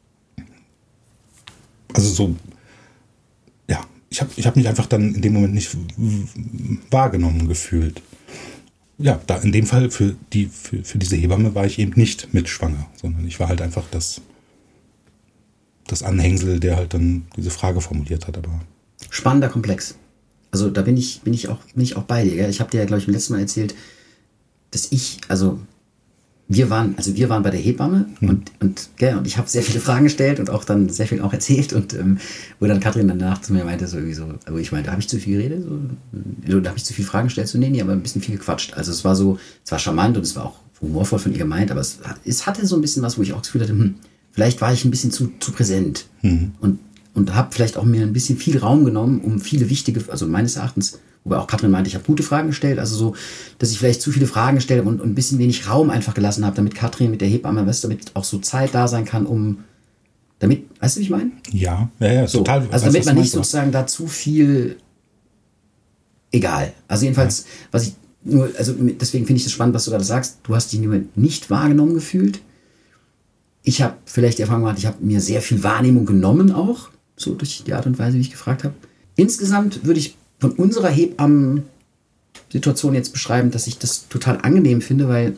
also so, ja, ich habe ich hab mich einfach dann in dem Moment nicht wahrgenommen gefühlt. Ja, da in dem Fall für die für, für diese Hebamme war ich eben nicht mitschwanger, sondern ich war halt einfach das das Anhängsel, der halt dann diese Frage formuliert hat. Aber spannender Komplex. Also da bin ich, bin ich auch, bin ich auch bei dir. Gell? Ich habe dir ja, glaube ich, beim letzten Mal erzählt, dass ich, also wir waren, also wir waren bei der Hebamme hm. und, und, gell, und ich habe sehr viele Fragen gestellt und auch dann sehr viel auch erzählt und ähm, wo dann Katrin danach zu mir meinte, so irgendwie so, also ich meinte, habe ich zu viel geredet? So, so, habe ich zu viele Fragen gestellt? So, nee, nee, aber ein bisschen viel gequatscht. Also es war so, es war charmant und es war auch humorvoll von ihr gemeint, aber es, es hatte so ein bisschen was, wo ich auch das Gefühl hatte, hm, vielleicht war ich ein bisschen zu, zu präsent hm. und und habe vielleicht auch mir ein bisschen viel Raum genommen, um viele wichtige, also meines Erachtens, wobei auch Katrin meinte, ich habe gute Fragen gestellt, also so, dass ich vielleicht zu viele Fragen gestellt habe und, und ein bisschen wenig Raum einfach gelassen habe, damit Katrin mit der Hebamme, weißt du, damit auch so Zeit da sein kann, um, damit, weißt du, wie ich meine? Ja, ja, ja, so, total. Also damit man nicht sozusagen da zu viel, egal. Also jedenfalls, ja. was ich nur, also deswegen finde ich das spannend, was du gerade sagst, du hast dich nicht wahrgenommen gefühlt. Ich habe vielleicht die Erfahrung gemacht, ich habe mir sehr viel Wahrnehmung genommen auch, so durch die Art und Weise, wie ich gefragt habe. Insgesamt würde ich von unserer Hebammen-Situation jetzt beschreiben, dass ich das total angenehm finde, weil,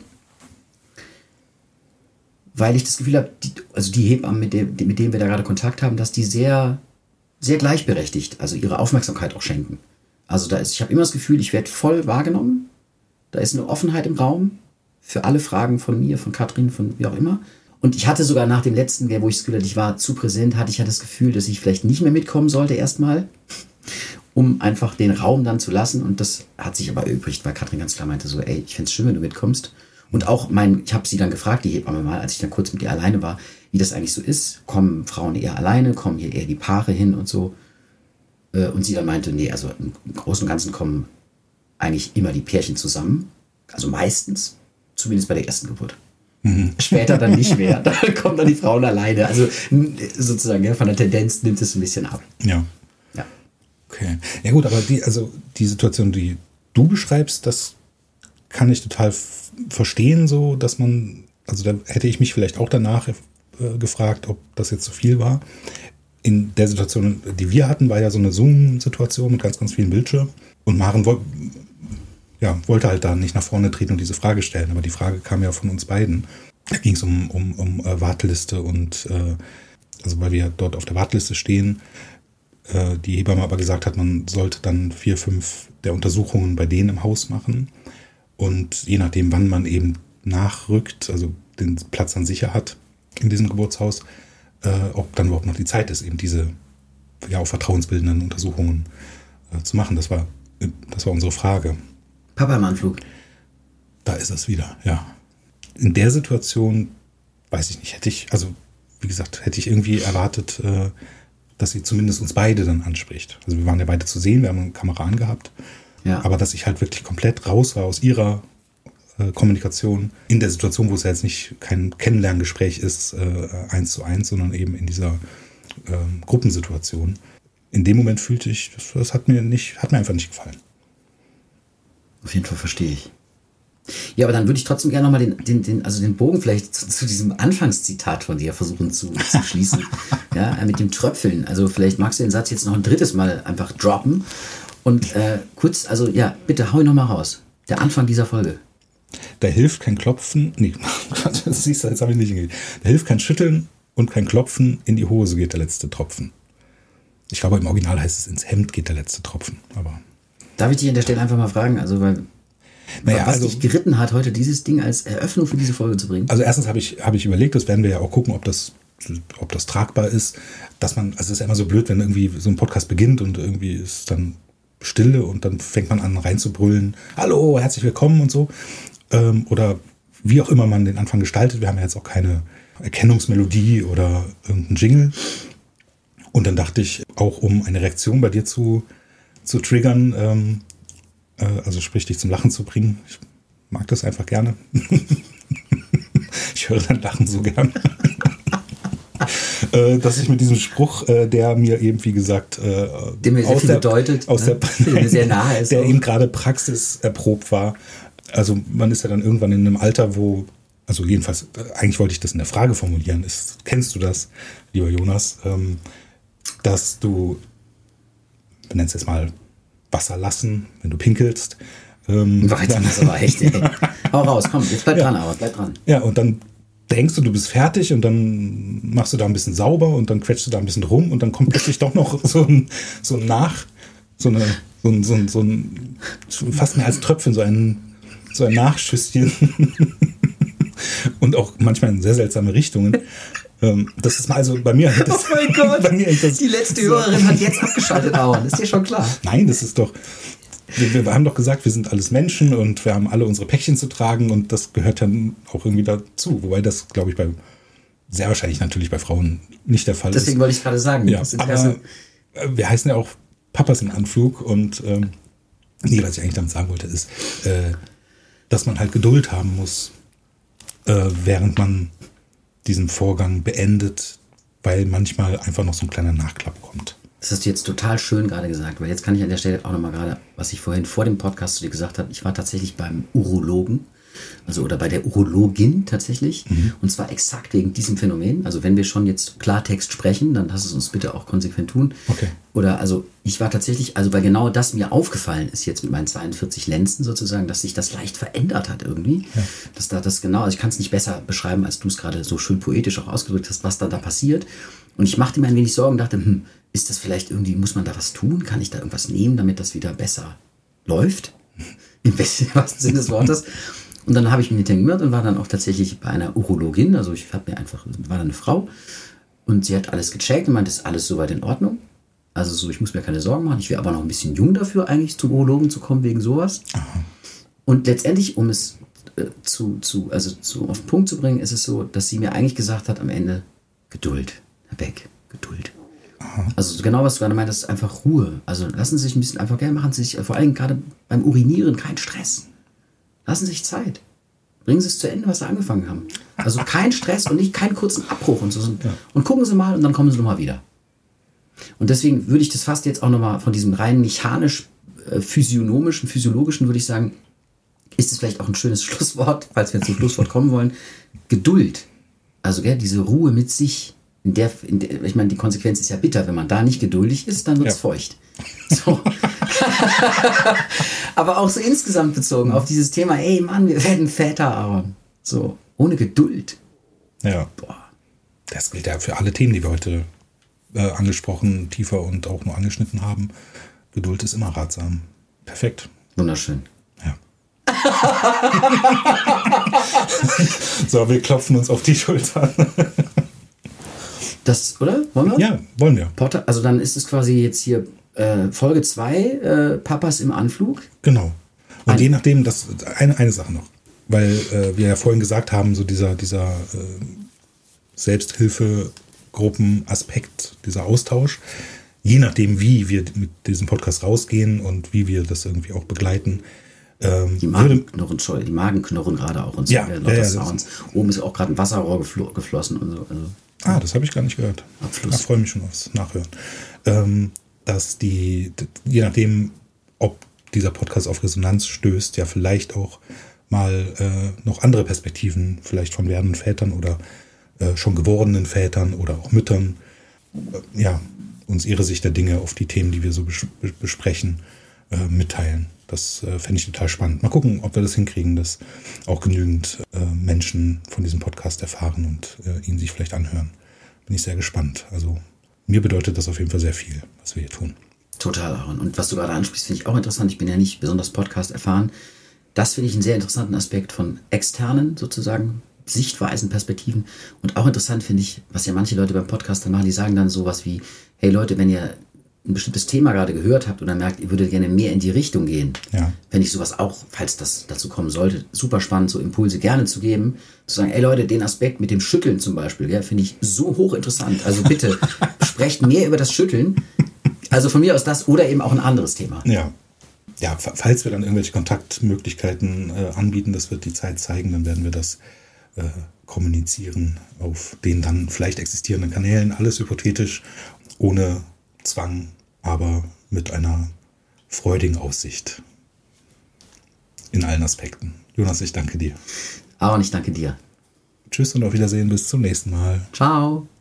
weil ich das Gefühl habe, die, also die Hebammen, mit, der, mit denen wir da gerade Kontakt haben, dass die sehr, sehr gleichberechtigt, also ihre Aufmerksamkeit auch schenken. Also da ist, ich habe immer das Gefühl, ich werde voll wahrgenommen. Da ist eine Offenheit im Raum für alle Fragen von mir, von Katrin, von wie auch immer. Und ich hatte sogar nach dem letzten, wo ich das Gefühl hatte, ich war zu präsent, hatte ich ja das Gefühl, dass ich vielleicht nicht mehr mitkommen sollte erstmal, um einfach den Raum dann zu lassen. Und das hat sich aber erübrigt, weil Katrin ganz klar meinte so, ey, ich find's schön, wenn du mitkommst. Und auch mein, ich habe sie dann gefragt, die Hebamme mal, als ich dann kurz mit ihr alleine war, wie das eigentlich so ist. Kommen Frauen eher alleine, kommen hier eher die Paare hin und so. Und sie dann meinte, nee, also im Großen und Ganzen kommen eigentlich immer die Pärchen zusammen. Also meistens, zumindest bei der ersten Geburt. Mhm. Später dann nicht mehr. Da kommen dann die Frauen alleine. Also sozusagen, ja, von der Tendenz nimmt es ein bisschen ab. Ja. Ja. Okay. Ja gut, aber die, also die Situation, die du beschreibst, das kann ich total f- verstehen, so, dass man, also da hätte ich mich vielleicht auch danach äh, gefragt, ob das jetzt zu viel war. In der Situation, die wir hatten, war ja so eine Zoom-Situation mit ganz, ganz vielen Bildschirmen. Und Maren wollte, ja, wollte halt da nicht nach vorne treten und diese Frage stellen. Aber die Frage kam ja von uns beiden. Da ging es um, um, um äh, Warteliste und äh, also weil wir dort auf der Warteliste stehen, äh, die Hebamme aber gesagt hat, man sollte dann vier, fünf der Untersuchungen bei denen im Haus machen. Und je nachdem, wann man eben nachrückt, also den Platz dann sicher hat in diesem Geburtshaus, äh, ob dann überhaupt noch die Zeit ist, eben diese ja auch vertrauensbildenden Untersuchungen äh, zu machen. Das war, das war unsere Frage. Papa im Anflug. Da ist es wieder, ja. In der Situation, weiß ich nicht, hätte ich, also wie gesagt, hätte ich irgendwie erwartet, äh, dass sie zumindest uns beide dann anspricht. Also wir waren ja beide zu sehen, wir haben eine Kamera angehabt. Ja. Aber dass ich halt wirklich komplett raus war aus ihrer äh, Kommunikation in der Situation, wo es ja jetzt nicht kein Kennenlerngespräch ist, äh, eins zu eins, sondern eben in dieser äh, Gruppensituation. In dem Moment fühlte ich, das, das hat mir nicht, hat mir einfach nicht gefallen. Auf jeden Fall verstehe ich. Ja, aber dann würde ich trotzdem gerne nochmal den, den, den, also den Bogen vielleicht zu, zu diesem Anfangszitat von dir versuchen zu, zu schließen. Ja, mit dem Tröpfeln. Also vielleicht magst du den Satz jetzt noch ein drittes Mal einfach droppen. Und äh, kurz, also ja, bitte hau ihn nochmal raus. Der Anfang dieser Folge. Da hilft kein Klopfen, nee, das siehst du, jetzt habe ich nicht hingekriegt. Da hilft kein Schütteln und kein Klopfen, in die Hose geht der letzte Tropfen. Ich glaube, im Original heißt es, ins Hemd geht der letzte Tropfen. Aber darf ich dich an der Stelle einfach mal fragen, also weil naja, was also, dich geritten hat, heute dieses Ding als Eröffnung für diese Folge zu bringen? Also erstens habe ich, habe ich überlegt, das werden wir ja auch gucken, ob das, ob das tragbar ist, dass man, also es ist ja immer so blöd, wenn irgendwie so ein Podcast beginnt und irgendwie ist dann Stille und dann fängt man an reinzubrüllen, hallo, herzlich willkommen und so. Ähm, oder wie auch immer man den Anfang gestaltet. Wir haben ja jetzt auch keine Erkennungsmelodie oder irgendeinen Jingle. Und dann dachte ich, auch um eine Reaktion bei dir zu, zu triggern, ähm, äh, also sprich dich zum Lachen zu bringen. Ich mag das einfach gerne. Ich höre dein Lachen so gern. äh, dass ich mit diesem Spruch, äh, der mir eben, wie gesagt, äh, der mir sehr viel der, bedeutet, aus ne? der, mir sehr nahe ist, der eben gerade praxiserprobt war. Also man ist ja dann irgendwann in einem Alter, wo, also jedenfalls, eigentlich wollte ich das in der Frage formulieren, ist, kennst du das, lieber Jonas, ähm, dass du, wir nennen es jetzt mal Wasser lassen, wenn du pinkelst. Ähm, War jetzt das aber echt, ey. Hau raus, komm, jetzt bleib ja. dran, aber bleib dran. Ja, und dann denkst du, du bist fertig und dann machst du da ein bisschen sauber und dann quetschst du da ein bisschen rum und dann kommt plötzlich doch noch so ein, so ein Nach, so, eine, so, ein, so, ein, so ein, fast mehr als Tröpfchen, so ein, so ein Nachschüsschen. Und auch manchmal in sehr seltsame Richtungen. Das ist mal also bei mir. Das, oh mein Gott, bei mir das, die letzte Hörerin hat jetzt abgeschaltet, Aaron. Ist dir schon klar? Nein, das ist doch. Wir, wir haben doch gesagt, wir sind alles Menschen und wir haben alle unsere Päckchen zu tragen und das gehört dann auch irgendwie dazu. Wobei das, glaube ich, bei sehr wahrscheinlich natürlich bei Frauen nicht der Fall Deswegen ist. Deswegen wollte ich gerade sagen. Ja, aber wir heißen ja auch Papas im Anflug und ähm, nee, was ich eigentlich damit sagen wollte, ist, äh, dass man halt Geduld haben muss, äh, während man diesen Vorgang beendet, weil manchmal einfach noch so ein kleiner Nachklapp kommt. Das hast du jetzt total schön gerade gesagt, weil jetzt kann ich an der Stelle auch nochmal gerade, was ich vorhin vor dem Podcast zu dir gesagt habe, ich war tatsächlich beim Urologen, also oder bei der Urologin tatsächlich, mhm. und zwar exakt wegen diesem Phänomen. Also wenn wir schon jetzt Klartext sprechen, dann lass es uns bitte auch konsequent tun. Okay. Oder also ich war tatsächlich, also weil genau das mir aufgefallen ist jetzt mit meinen zweiundvierzig Lenzen sozusagen, dass sich das leicht verändert hat irgendwie. Ja. Dass da das genau, also ich kann es nicht besser beschreiben, als du es gerade so schön poetisch auch ausgedrückt hast, was da da passiert. Und ich machte mir ein wenig Sorgen, dachte, hm, ist das vielleicht irgendwie, muss man da was tun? Kann ich da irgendwas nehmen, damit das wieder besser läuft? Im besten Sinne des Wortes. Und dann habe ich mir den Termin gemacht und war dann auch tatsächlich bei einer Urologin. Also ich habe mir einfach, war da eine Frau und sie hat alles gecheckt und meinte, ist alles soweit in Ordnung. Also so, ich muss mir keine Sorgen machen. Ich wäre aber noch ein bisschen jung dafür, eigentlich zum Urologen zu kommen wegen sowas. Aha. Und letztendlich, um es äh, zu, zu, also zu auf den Punkt zu bringen, ist es so, dass sie mir eigentlich gesagt hat am Ende, Geduld, weg, Geduld. Aha. Also genau, was du gerade meintest, einfach Ruhe. Also lassen Sie sich ein bisschen einfach, gerne machen Sie sich, vor allem gerade beim Urinieren, keinen Stress. Lassen Sie sich Zeit. Bringen Sie es zu Ende, was Sie angefangen haben. Also kein Stress und nicht keinen kurzen Abbruch und so. Ja. Und gucken Sie mal und dann kommen Sie nochmal wieder. Und deswegen würde ich das fast jetzt auch nochmal von diesem rein mechanisch, äh, physiognomischen, physiologischen, würde ich sagen, ist es vielleicht auch ein schönes Schlusswort, falls wir zum Schlusswort kommen wollen. Geduld. Also gell, diese Ruhe mit sich. In der, in der, ich meine, die Konsequenz ist ja bitter. Wenn man da nicht geduldig ist, dann wird es ja feucht. So. Aber auch so insgesamt bezogen auf dieses Thema, ey Mann, wir werden Väter, Aaron. So, ohne Geduld. Ja. Boah. Das gilt ja für alle Themen, die wir heute äh, angesprochen, tiefer und auch nur angeschnitten haben. Geduld ist immer ratsam. Perfekt. Wunderschön. Ja. So, wir klopfen uns auf die Schultern. Das, oder? Wollen wir? Ja, wollen wir. Porter, also dann ist es quasi jetzt hier äh, Folge zwei, äh, Papas im Anflug. Genau. Und Ein, je nachdem, das eine, eine Sache noch, weil äh, wir ja vorhin gesagt haben, so dieser, dieser äh, Selbsthilfegruppen-Aspekt, dieser Austausch, je nachdem, wie wir mit diesem Podcast rausgehen und wie wir das irgendwie auch begleiten. Ähm, die Magenknurren, die Magen knurren gerade auch und so. Ja, ja, ja, Sounds. Oben ist auch gerade ein Wasserrohr gefl- geflossen und so. Also. Ah, das habe ich gar nicht gehört. Abfluss. Ich freue mich schon aufs Nachhören. Ähm, dass die, je nachdem, ob dieser Podcast auf Resonanz stößt, ja vielleicht auch mal äh, noch andere Perspektiven, vielleicht von werdenden Vätern oder äh, schon gewordenen Vätern oder auch Müttern, äh, ja, uns ihre Sicht der Dinge auf die Themen, die wir so bes- besprechen, äh, mitteilen. Das äh, fände ich total spannend. Mal gucken, ob wir das hinkriegen, dass auch genügend äh, Menschen von diesem Podcast erfahren und äh, ihn sich vielleicht anhören. Bin ich sehr gespannt. Also mir bedeutet das auf jeden Fall sehr viel, was wir hier tun. Total, Aaron. Und was du gerade ansprichst, finde ich auch interessant. Ich bin ja nicht besonders Podcast erfahren. Das finde ich einen sehr interessanten Aspekt von externen sozusagen Sichtweisen, Perspektiven. Und auch interessant finde ich, was ja manche Leute beim Podcast dann machen, die sagen dann sowas wie, hey Leute, wenn ihr ein bestimmtes Thema gerade gehört habt oder merkt, ihr würdet gerne mehr in die Richtung gehen, ja. Fände ich sowas auch, falls das dazu kommen sollte, super spannend, so Impulse gerne zu geben, zu sagen, ey Leute, den Aspekt mit dem Schütteln zum Beispiel, ja, finde ich so hochinteressant. Also bitte, sprecht mehr über das Schütteln. Also von mir aus das oder eben auch ein anderes Thema. Ja, ja, falls wir dann irgendwelche Kontaktmöglichkeiten äh, anbieten, das wird die Zeit zeigen, dann werden wir das äh, kommunizieren auf den dann vielleicht existierenden Kanälen, alles hypothetisch, ohne Zwang, aber mit einer freudigen Aussicht in allen Aspekten. Jonas, ich danke dir. Aaron, ich danke dir. Tschüss und auf Wiedersehen, bis zum nächsten Mal. Ciao.